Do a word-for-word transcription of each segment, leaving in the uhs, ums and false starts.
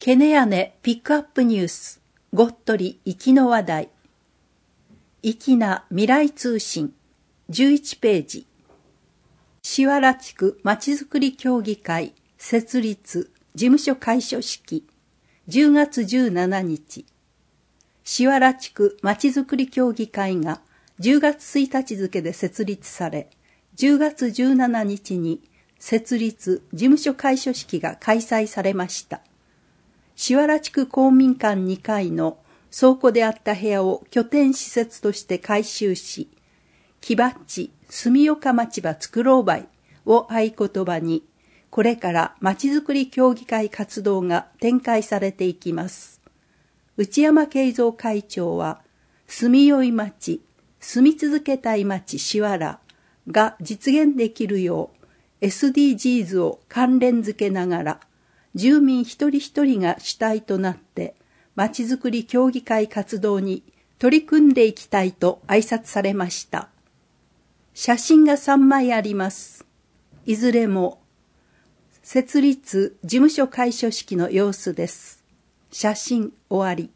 ケネヤネピックアップニュース、ごっとり粋の話題。粋な未来通信、じゅういちページ。檜原地区まちづくり協議会設立事務所開所式、じゅうがつじゅうしちにち。檜原地区まちづくり協議会がじゅうがつついたち付で設立され、じゅうがつじゅうしちにちに設立事務所開所式が開催されました。檜原地区公民館にかいの倉庫であった部屋を拠点施設として改修し、木バッチ住岡町場つくろうばいを合言葉に、これからまちづくり協議会活動が展開されていきます。内山慶三会長は、住みよい町、住み続けたい町檜原が実現できるよう エスディージーズ を関連づけながら、住民一人一人が主体となって、まちづくり協議会活動に取り組んでいきたいと挨拶されました。写真がさんまいあります。いずれも、設立事務所開所式の様子です。写真終わり。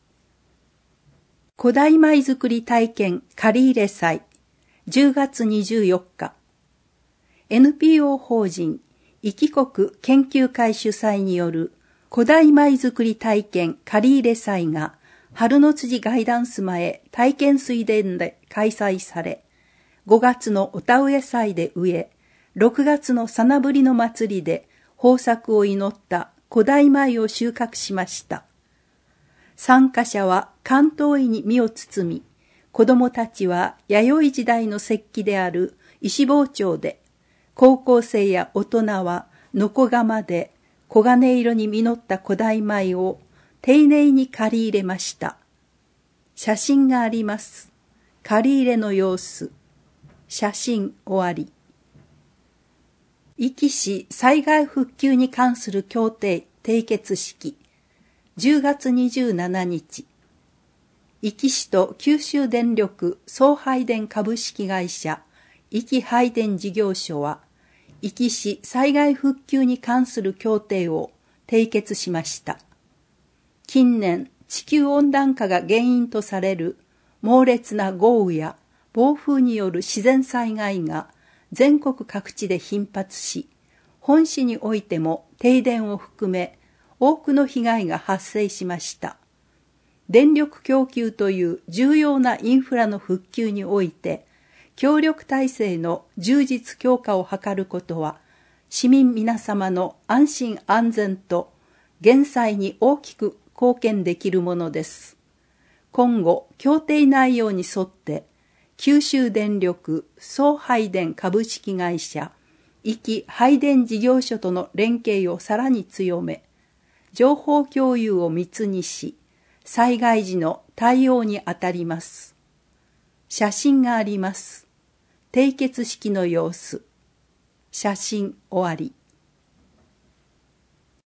古代米作り体験借入祭、じゅうがつにじゅうよっか。エヌピーオー 法人壱岐国研究会主催による古代米作り体験借入祭が春の辻ガイダンス前体験水田で開催され、ごがつのお田植え祭で植え、ろくがつのさなぶりの祭りで豊作を祈った古代米を収穫しました。参加者は関東医に身を包み、子供たちは弥生時代の石器である石包丁で、高校生や大人はのこ釜で黄金色に実った古代米を丁寧に刈り入れました。写真があります。刈り入れの様子。写真終わり。壱岐市災害復旧に関する協定締結式。じゅうがつにじゅうしちにち。壱岐市と九州電力送配電株式会社壱岐配電事業所は、壱岐市災害復旧に関する協定を締結しました。近年、地球温暖化が原因とされる猛烈な豪雨や暴風による自然災害が全国各地で頻発し、本市においても停電を含め多くの被害が発生しました。電力供給という重要なインフラの復旧において、協力体制の充実強化を図ることは、市民皆様の安心安全と減災に大きく貢献できるものです。今後、協定内容に沿って、九州電力送配電株式会社壱岐配電事業所との連携をさらに強め、情報共有を密にし、災害時の対応にあたります。写真があります。締結式の様子。写真終わり。